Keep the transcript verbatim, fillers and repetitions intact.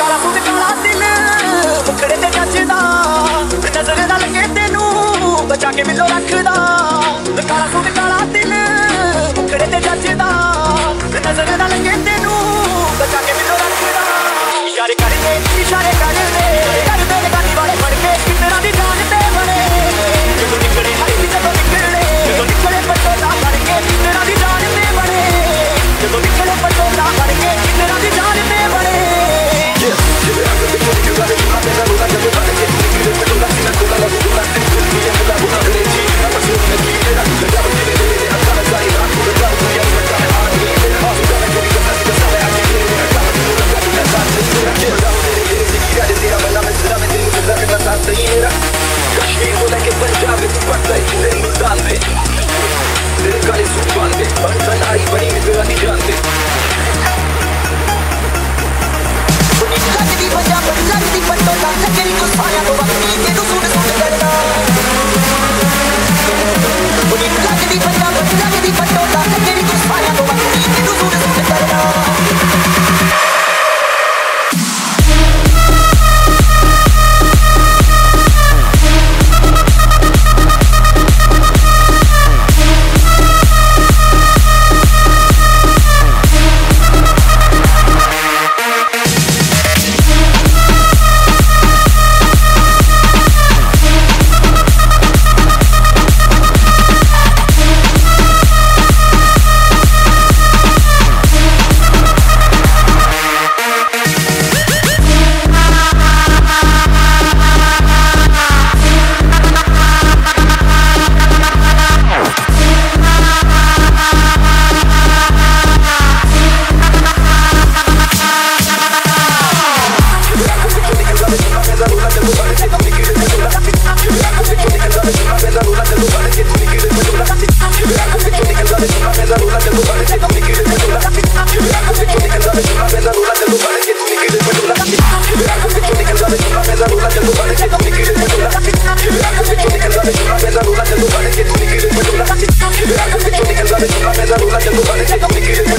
काला सूट काला दिल मुखड़े ते जचदा नजर ना लगे तेनू बचा के मिलो रखदा काला सूट काला दिल मुखड़े ते जचदा नजर ना लगे तेनू बचा के मिलो रखदा इशारे कर दे इशारे कर दे कर दे गाड़ी वाले फड़ के कितना दी जान ते बड़े जो निकले हरी जो निकले जो निकले पटोला फड़ के कितना दी जान ते बड़े जो निकले पटोला फड़ के कितना दी जान ते बड़े कश्मीर को लेके पंजाब पड़ता है मेरे मुल्तान में मेरे काले सूट बांधे बंधन आई बनी मेरा नहीं जानते लगती पंजाब लगती पटोला तेरी तो साया तो बकरी के तो सूट सूट करना लगती पंजाब लगती पटोला तेरी तो साया तो बकरी के तो सूट सूट करना Take